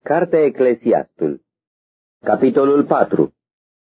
Cartea Eclesiastul, capitolul 4.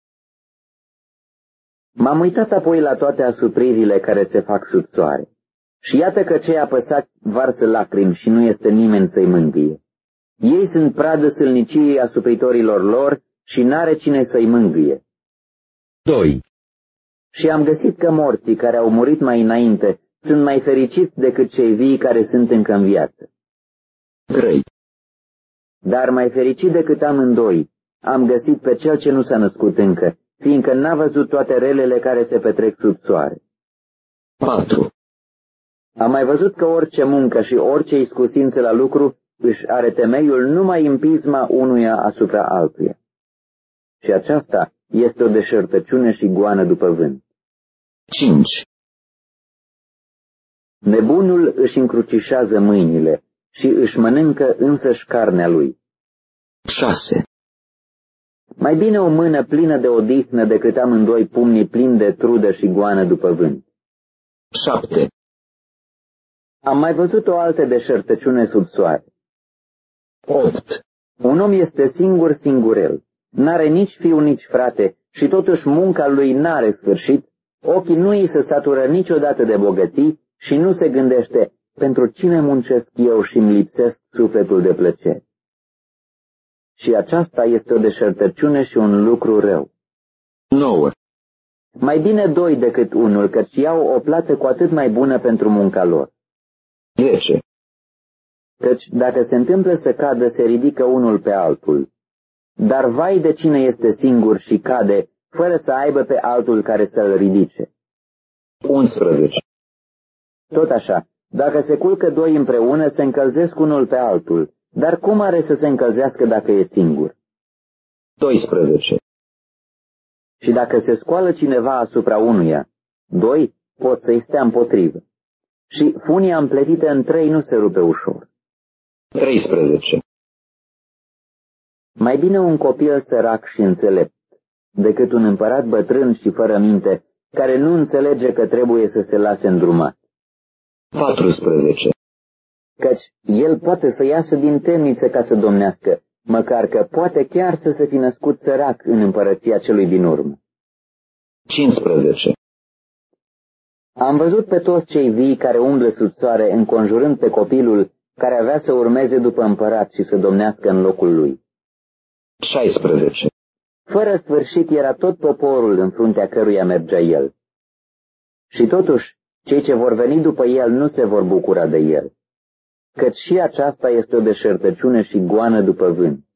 M-am uitat apoi la toate asupririle care se fac sub soare, și iată că cei apăsați varsă lacrimi și nu este nimeni să-i mângâie. Ei sunt pradă sâlniciei asupritorilor lor și n-are cine să-i mângâie. 2. Și am găsit că morții care au murit mai înainte sunt mai fericiți decât cei vii care sunt încă în viață. 3. Dar mai fericit decât amândoi, am găsit pe cel ce nu s-a născut încă, fiindcă n-a văzut toate relele care se petrec sub soare. 4. Am mai văzut că orice muncă și orice iscusință la lucru își are temeiul numai în pisma unuia asupra altuia. Și aceasta este o deșertăciune și goană după vânt. 5. Nebunul își încrucișează mâinile și își mănâncă însăși carnea lui. 6. Mai bine o mână plină de odihnă decât amândoi pumnii plini de trudă și goană după vânt. 7. Am mai văzut o altă deșertăciune sub soare. 8. Un om este singur singurel, n-are nici fiu, nici frate, și totuși munca lui n-are sfârșit, ochii nu îi se satură niciodată de bogății și nu se gândește, pentru cine muncesc eu și îmi lipsesc sufletul de plăcere. Și aceasta este o deșertăciune și un lucru rău. 9. Mai bine doi decât unul, căci iau o plată cu atât mai bună pentru munca lor. 10. Căci dacă se întâmplă să cadă, se ridică unul pe altul. Dar vai de cine este singur și cade, fără să aibă pe altul care să-l ridice. 11. Tot așa, dacă se culcă doi împreună, se încălzesc unul pe altul, dar cum are să se încălzească dacă e singur? 12. Și dacă se scoală cineva asupra unuia, doi pot să-i stea împotrivă. Și funia împletită în trei nu se rupe ușor. 13. Mai bine un copil sărac și înțelept, decât un împărat bătrân și fără minte, care nu înțelege că trebuie să se lase îndrumat. 14. Căci el poate să iasă din temniță ca să domnească, măcar că poate chiar să se fi născut sărac în împărăția celui din urmă. 15. Am văzut pe toți cei vii care umblă sub soare, înconjurând pe copilul care avea să urmeze după împărat și să domnească în locul lui. 16. Fără sfârșit era tot poporul în fruntea căruia mergea el. Și totuși, cei ce vor veni după el nu se vor bucura de el, căci și aceasta este o deșertăciune și goană după vânt.